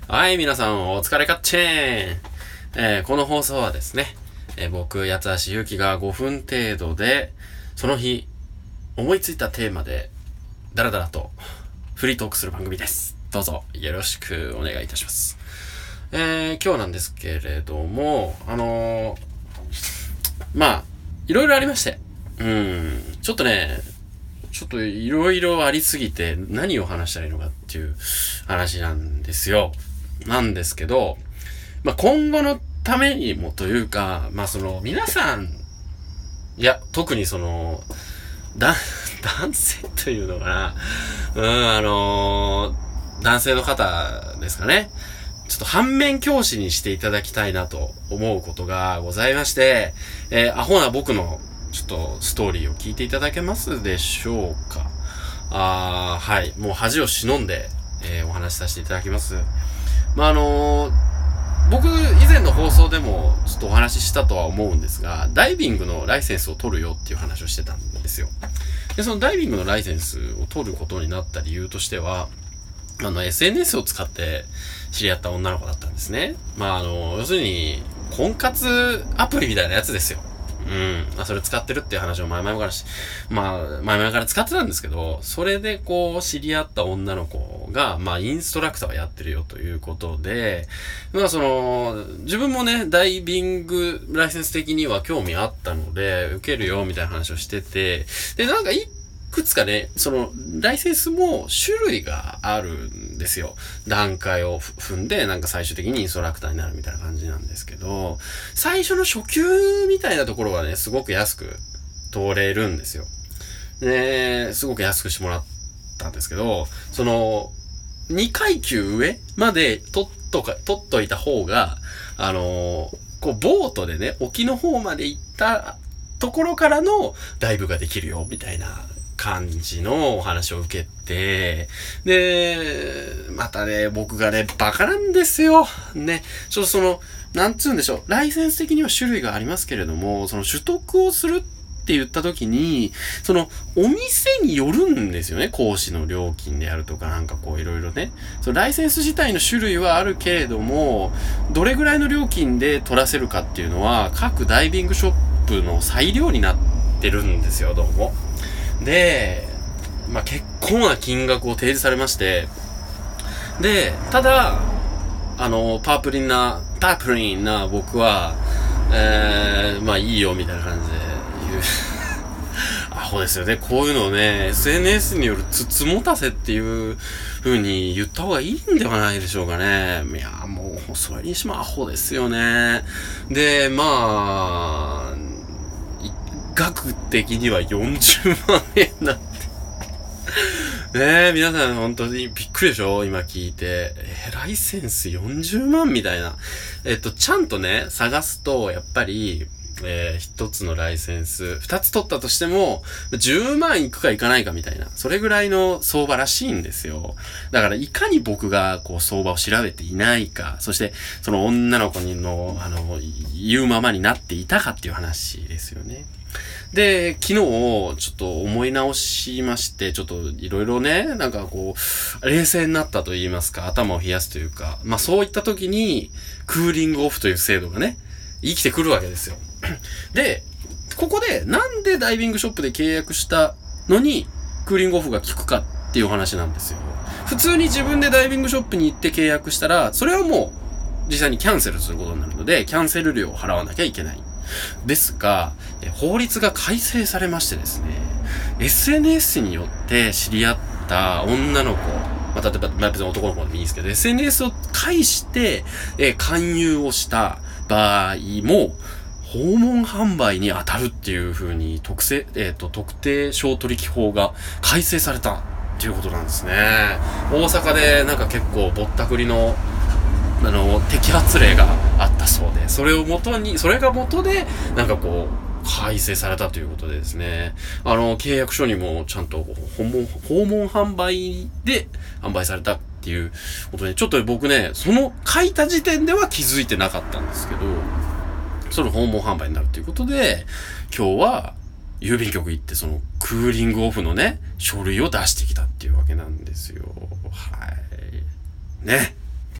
はい、皆さんお疲れかっちぇーん。この放送はですね、僕、八橋ゆきが5分程度で、その日、思いついたテーマで、ダラダラとフリートークする番組です。どうぞ、よろしくお願いいたします。今日なんですけれども、いろいろありまして、ちょっといろいろありすぎて何を話したらいいのかっていう話なんですよ。なんですけど、今後のためにもというか、皆さん、いや、特に男性というのかな、男性の方ですかね。ちょっと反面教師にしていただきたいなと思うことがございまして、アホな僕のちょっとストーリーを聞いていただけますでしょうか。はい。もう恥を忍んで、お話しさせていただきます。僕、以前の放送でもちょっとお話ししたとは思うんですが、ダイビングのライセンスを取るよっていう話をしてたんですよ。で、そのダイビングのライセンスを取ることになった理由としては、SNS を使って知り合った女の子だったんですね。要するに、婚活アプリみたいなやつですよ。それ使ってるっていう話を前々から使ってたんですけど、それで知り合った女の子が、インストラクターをやってるよということで、自分もね、ダイビングライセンス的には興味あったので、受けるよみたいな話をしてて、で、いくつかね、ライセンスも種類があるんですよ。段階を踏んで、最終的にインストラクターになるみたいな感じなんですけど、最初の初級みたいなところはね、すごく安く通れるんですよ。で、すごく安くしてもらったんですけど、2階級上まで取っといた方が、ボートでね、沖の方まで行ったところからのダイブができるよ、みたいな感じのお話を受けて、で、またね、僕がね、バカなんですよ。ね、なんつうんでしょう、ライセンス的には種類がありますけれども、取得をするって言った時に、お店によるんですよね。講師の料金であるとかいろいろね。ライセンス自体の種類はあるけれども、どれぐらいの料金で取らせるかっていうのは、各ダイビングショップの裁量になってるんですよ、どうも。で、結構な金額を提示されまして、で、ただ、パープリンな僕は、いいよ、みたいな感じで言う。アホですよね。こういうのをね、SNS によるつもたせっていう風に言った方がいいんではないでしょうかね。いや、もう、それにしてもアホですよね。で、額的には40万円なんて。ねえ、皆さん本当にびっくりでしょ今聞いて。ライセンス40万みたいな。ちゃんとね、探すと、やっぱり、一つのライセンス、二つ取ったとしても、10万いくかいかないかみたいな、それぐらいの相場らしいんですよ。だから、いかに僕が、相場を調べていないか、そして、その女の子の、言うままになっていたかっていう話ですよね。で、昨日、ちょっと思い直しまして、ちょっといろいろね、冷静になったと言いますか、頭を冷やすというか、そういった時に、クーリングオフという制度がね、生きてくるわけですよ。で、ここで、なんでダイビングショップで契約したのに、クーリングオフが効くかっていう話なんですよ。普通に自分でダイビングショップに行って契約したら、それはもう、実際にキャンセルすることになるので、キャンセル料を払わなきゃいけない。ですが、法律が改正されましてですね、SNS によって知り合った女の子、例えば、別に男の子でもいいんですけど、SNS を介して、勧誘をした場合も、訪問販売に当たるっていう風に特定商取引法が改正されたっていうことなんですね。大阪で結構ぼったくりの摘発例があったそうで、それが元で、改正されたということでですね、契約書にもちゃんと訪問販売で販売されたっていうことで、ちょっと僕ね、書いた時点では気づいてなかったんですけど、その訪問販売になるということで、今日は郵便局行ってクーリングオフのね、書類を出してきたっていうわけなんですよ。はい。ね。